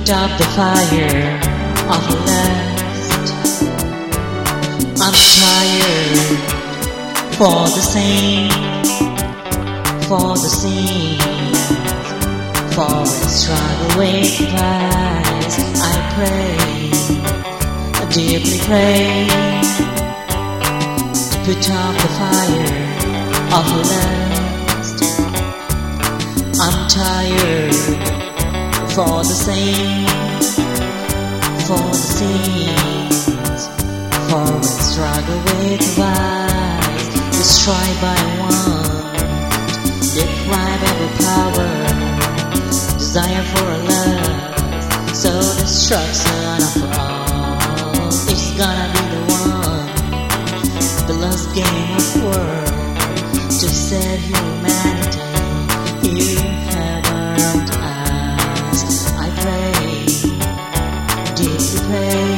put out the fire of lust. I'm tired for the same, for the scene, for a struggle with Christ. I pray, I deeply pray, to put out the fire of lust. I'm tired for the same, for the scenes, for a struggle with vice, destroyed by one, deprived of a power, desire for a love, so destruction of all. It's gonna be the one, the last game of world, to save humanity. You have earned us. I pray, deeply pray,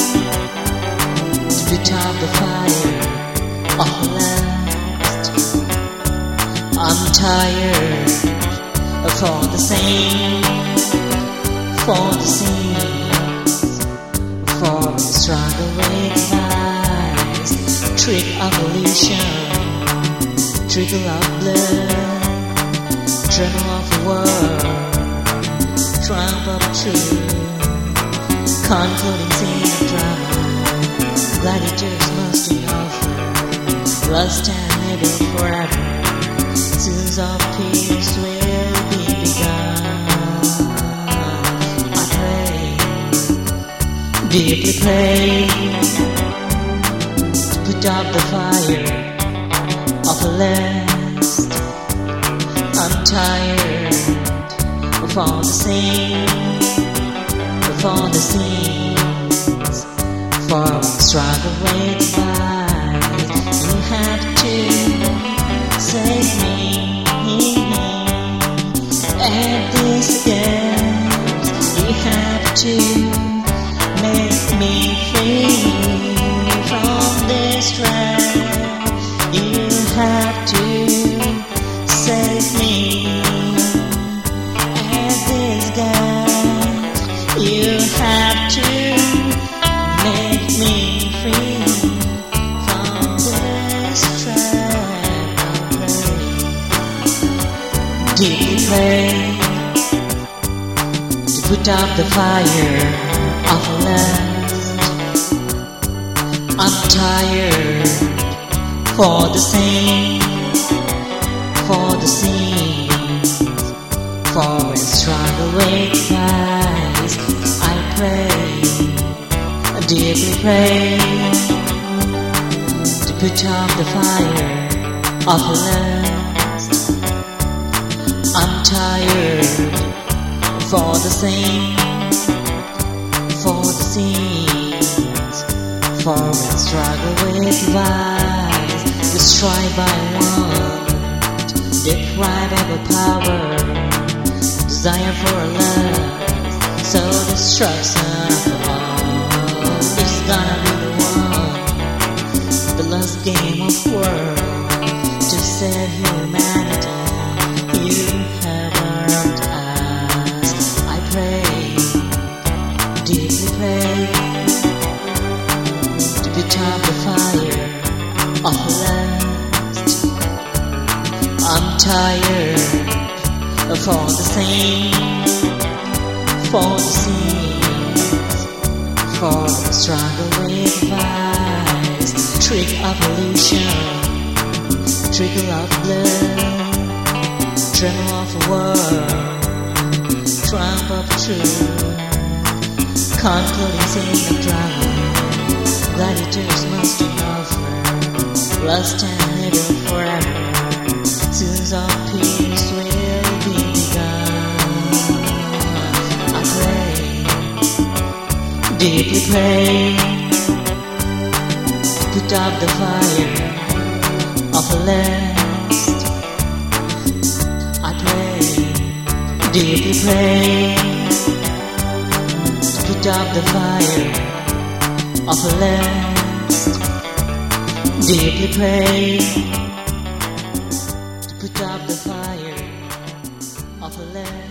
to put out the fire of lust. I'm tired for the same, for the scenes, for the struggle with vice, trick of illusion, trickle of blood, tremor of the world, triumph of truth, concluding scene of drama. Gladiators must be offered, lust and evil forever. Sins of peace will be begun. I pray, deeply pray, to put out the fire of lust. I'm tired of all the same, of all the scenes, for a struggle with vice. You have to save me at this games. You have to make me free from this trap. You have to save me at this games. You have to make me free from this trap. Deeply pray, to put out the fire of lust. I'm tired for the same, for the scenes, for a struggle with Christ. I pray, I deeply pray, to put out the fire of lust. I'm tired for the same, for the scenes, for a struggle with vice, destroyed by one, deprived of a power, desire for a love, so destruction of all. It's gonna be the one, the last game of world, to save humanity. You have earned us. I pray, deeply pray, to put out the fire of lust. I'm tired for the same, for the scenes, for the struggle with vice, trick of illusion, trickle of blood, tremor of a world, triumph of truth, concluding scene of drama. Gladiators must be offered, lust and evil forever. Sins of peace will be begun. I pray, deeply pray, to put out the fire of lust. I pray, deeply pray, to put out the fire of lust. Deeply pray, to put out the fire of lust.